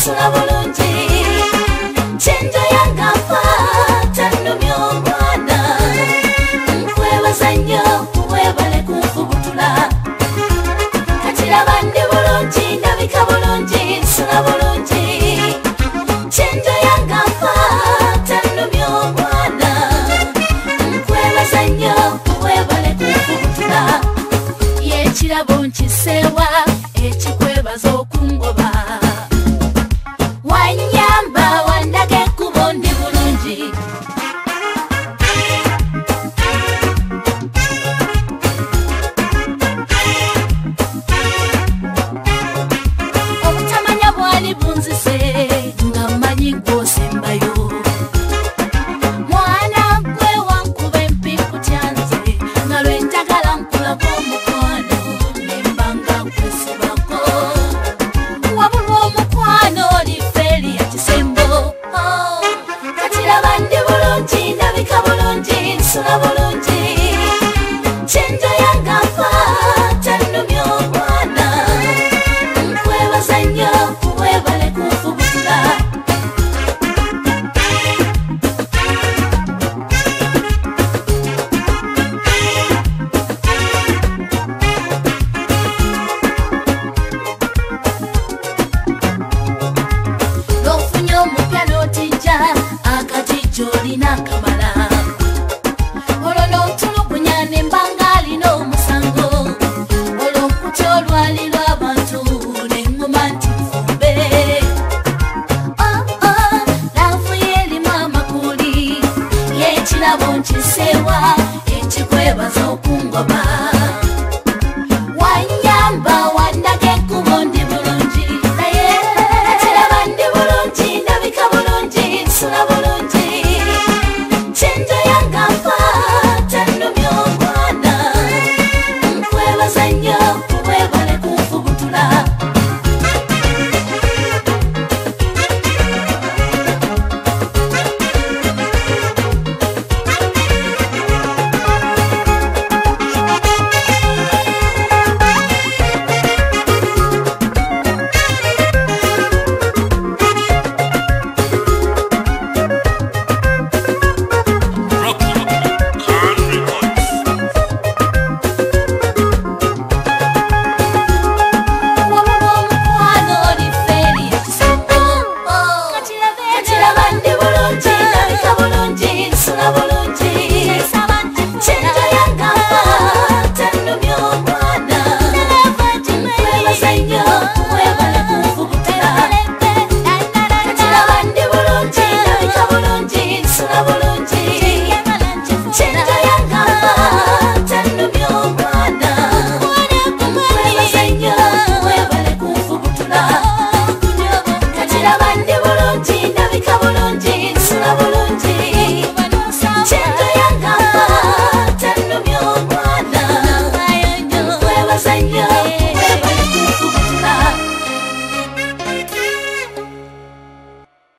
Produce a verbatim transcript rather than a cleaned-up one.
nsula bulungi kyenjo yangafa tannumya omwana nkwebaza nnyo webale kunfubutula kati laba ndi bulungi ndabika bulungi nsula bulungi kyenjo yangafa tannumya omwana nkwebaza nnyo webale kunfubutula yekirabo nkiseewa ekikwebaza okungoba wanyamba wandaga ekkubo ndi bulungi obutamanya bwali bunzise nga mmanyi gwosembayo mwana gwe wankuba empiku tyanze nga lwe njagala nkulako omukwano nembanga nkwesibako wabulwa omukwano olifeeri ya kisembo kati laba ndi bulungi ndabika bulungi nsula bulungi kyenjo yangafa tannumya omwana nkwebaza nnyo webale kunfubutula n'ofunye omupya n'otijja akatijja olina akama